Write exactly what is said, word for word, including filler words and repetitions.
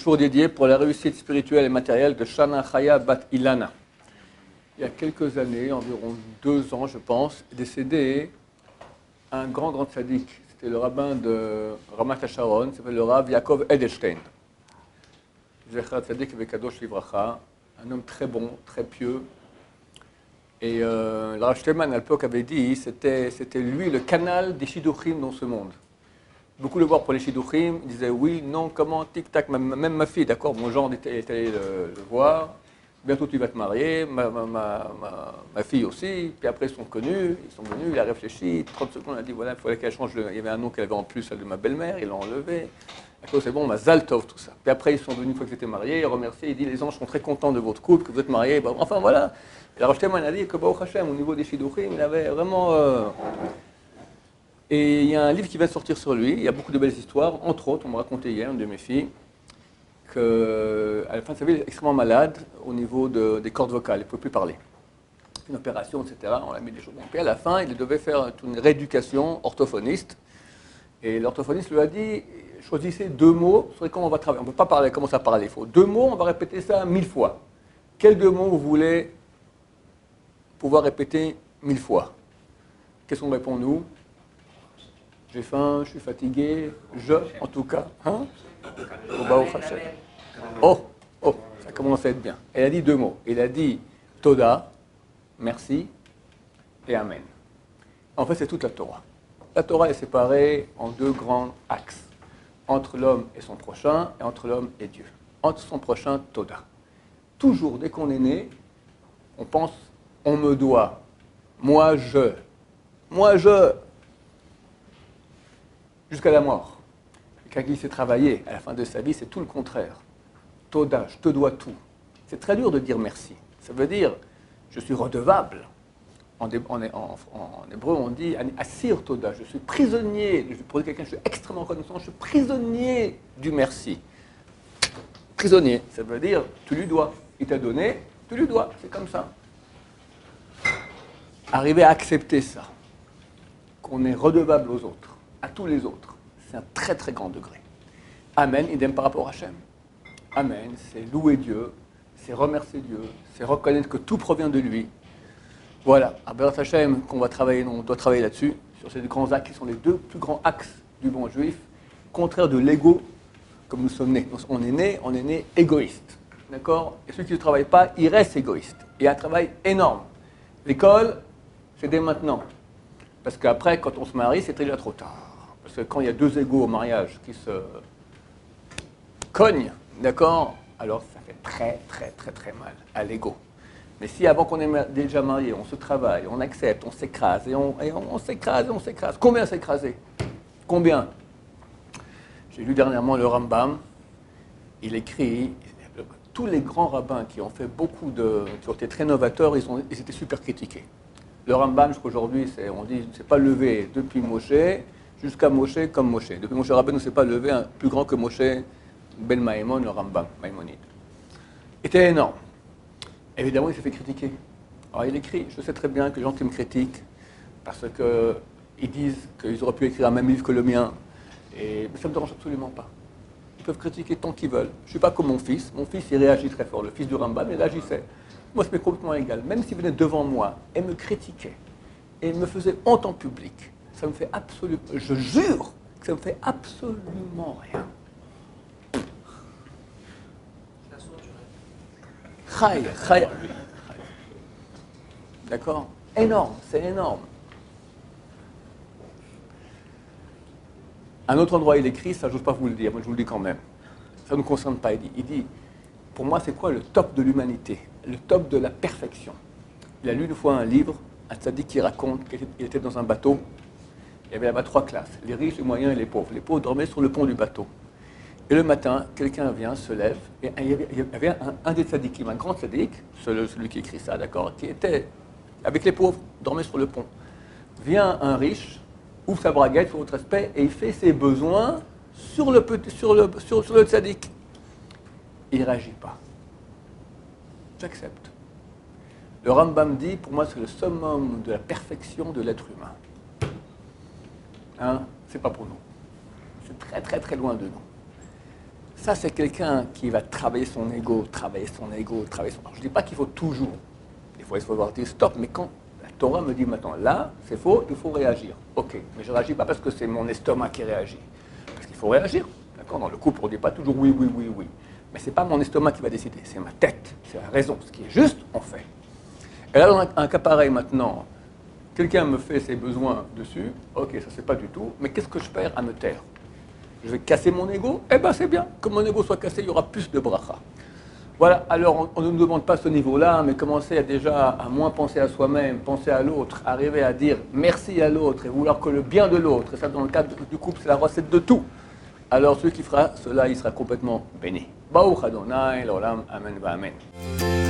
jour dédié pour la réussite spirituelle et matérielle de Shana Chaya Bat Ilana. Il y a quelques années, environ deux ans je pense, est décédé un grand grand tzaddik. C'était le rabbin de Ramat HaSharon, il s'appelle le Rav Yaakov Edelstein. Zecher Tzaddik Vekadosh Livracha, un homme très bon, très pieux. Et euh, le Rav Steinman à l'époque avait dit c'était c'était lui le canal des Shidduchim dans ce monde. Beaucoup le voir pour les Shidduchim, il disait oui, non, comment, tic-tac, même, même ma fille, d'accord, mon gendre était, était allé le, le voir, bientôt tu vas te marier, ma, ma, ma, ma, ma fille aussi, puis après ils sont connus, ils sont venus, il a réfléchi, trente secondes, il a dit voilà, il fallait qu'elle change, le, il y avait un nom qu'elle avait en plus, celle de ma belle-mère, ils l'ont enlevé, d'accord, c'est bon, ma Zaltov, tout ça. Puis après ils sont venus une fois qu'ils étaient mariés, ils remerciaient, il dit les anges sont très contents de votre couple, que vous êtes mariés, bon, enfin voilà. Et la Rav Steinman a dit que Baruch Hashem, au niveau des Shidduchim, il avait vraiment... Euh, Et il y a un livre qui va sortir sur lui, il y a beaucoup de belles histoires, entre autres, on me racontait hier, une de mes filles, qu'à la fin de sa vie, elle est extrêmement malade au niveau de, des cordes vocales, elle ne pouvait plus parler. Une opération, et cetera, on a mis des choses. Et à la fin, il devait faire une rééducation orthophoniste, et l'orthophoniste lui a dit, choisissez deux mots sur lesquels on va travailler. On ne peut pas parler, commencer à parler, il faut deux mots, on va répéter ça mille fois. Quels deux mots vous voulez pouvoir répéter mille fois? Qu'est-ce qu'on répond nous? J'ai faim, je suis fatigué, je, en tout cas. Hein? Oh, oh, ça commence à être bien. Elle a dit deux mots. Elle a dit Toda, merci, et Amen. En fait, c'est toute la Torah. La Torah est séparée en deux grands axes. Entre l'homme et son prochain, et entre l'homme et Dieu. Entre son prochain, Toda. Toujours, dès qu'on est né, on pense, on me doit. Moi, je. Moi, je. Jusqu'à la mort. Quand il s'est travaillé, à la fin de sa vie, c'est tout le contraire. Toda, je te dois tout. C'est très dur de dire merci. Ça veut dire, je suis redevable. En, en, en, en hébreu, on dit Asir Toda, je suis prisonnier. Pour quelqu'un, je suis extrêmement reconnaissant, je suis prisonnier du merci. Prisonnier, ça veut dire, tu lui dois. Il t'a donné, tu lui dois. C'est comme ça. Arriver à accepter ça, qu'on est redevable aux autres, à tous les autres. C'est un très très grand degré. Amen, idem par rapport à Hachem. Amen, c'est louer Dieu, c'est remercier Dieu, c'est reconnaître que tout provient de lui. Voilà, à Be'ez Hachem, qu'on va travailler, on doit travailler là-dessus, sur ces deux grands axes qui sont les deux plus grands axes du bon juif, contraire de l'ego, comme nous sommes nés. On est né, on est né égoïste. D'accord? Et ceux qui ne travaillent pas, ils restent égoïstes. Il y a un travail énorme. L'école, c'est dès maintenant. Parce qu'après, quand on se marie, c'est déjà trop tard. Parce que quand il y a deux égos au mariage qui se cognent, d'accord, alors ça fait très, très, très, très mal à l'ego. Mais si avant qu'on est déjà marié, on se travaille, on accepte, on s'écrase, et on, et on, on s'écrase, et on s'écrase. Combien s'écraser? Combien? J'ai lu dernièrement le Rambam, il écrit, tous les grands rabbins qui ont fait beaucoup de, qui ont été très novateurs, ils, ont, ils étaient super critiqués. Le Rambam, jusqu'aujourd'hui, c'est, on dit, ne s'est pas levé depuis Moshe jusqu'à Moshe comme Moshe. Depuis Moshe Rabbeinu ne s'est pas levé un plus grand que Moshe Ben Maïmon, le Rambam, Maïmonide. Il était énorme. Évidemment, il s'est fait critiquer. Alors, il écrit, je sais très bien que les gens qui me critiquent, parce qu'ils disent qu'ils auraient pu écrire un même livre que le mien, et ça ne me dérange absolument pas. Ils peuvent critiquer tant qu'ils veulent. Je ne suis pas comme mon fils. Mon fils, il réagit très fort. Le fils du Rambam, il réagissait. Moi, ça m'est complètement égal. Même s'il venait devant moi et me critiquait et me faisait honte en public, ça me fait absolument... Je jure que ça me fait absolument rien. Chai, chai. D'accord? Énorme, c'est énorme. Un autre endroit, il écrit, ça, je n'ose pas vous le dire, moi je vous le dis quand même. Ça ne nous concerne pas, il dit. Il dit, pour moi, c'est quoi le top de l'humanité? Le top de la perfection. Il a lu une fois un livre, un tzaddik qui raconte qu'il était dans un bateau. Il y avait là-bas trois classes, les riches, les moyens et les pauvres. Les pauvres dormaient sur le pont du bateau. Et le matin, quelqu'un vient, se lève, et il y avait, il y avait un, un des tzaddikim, un grand tzaddik, celui, celui qui écrit ça, d'accord, qui était avec les pauvres, dormait sur le pont. Vient un riche, ouvre sa braguette, pour votre respect, et il fait ses besoins sur le, sur le, sur, sur le tzaddik. Il ne réagit pas. J'accepte. Le Rambam dit, pour moi, c'est le summum de la perfection de l'être humain. Hein? C'est pas pour nous. C'est très, très, très loin de nous. Ça, c'est quelqu'un qui va travailler son ego, travailler son ego, travailler son... Alors, je ne dis pas qu'il faut toujours. Des fois, il faut avoir dit stop, mais quand la Torah me dit maintenant, là, c'est faux, il faut réagir. Ok, mais je ne réagis pas parce que c'est mon estomac qui réagit. Parce qu'il faut réagir. D'accord ? Dans le couple, on ne dit pas toujours oui, oui, oui, oui. Mais ce n'est pas mon estomac qui va décider, c'est ma tête, c'est la raison. Ce qui est juste, on fait. Et là, dans un, un cas pareil maintenant, quelqu'un me fait ses besoins dessus, ok, ça c'est pas du tout, mais qu'est-ce que je perds à me taire? Je vais casser mon ego? Eh bien c'est bien, que mon ego soit cassé, il y aura plus de bracha. Voilà, alors on ne nous demande pas ce niveau-là, mais commencer à déjà à moins penser à soi-même, penser à l'autre, arriver à dire merci à l'autre et vouloir que le bien de l'autre, et ça dans le cadre du couple, c'est la recette de tout. Alors celui qui fera cela, il sera complètement béni. Baruch Adonai, l'olam, amen, va amen.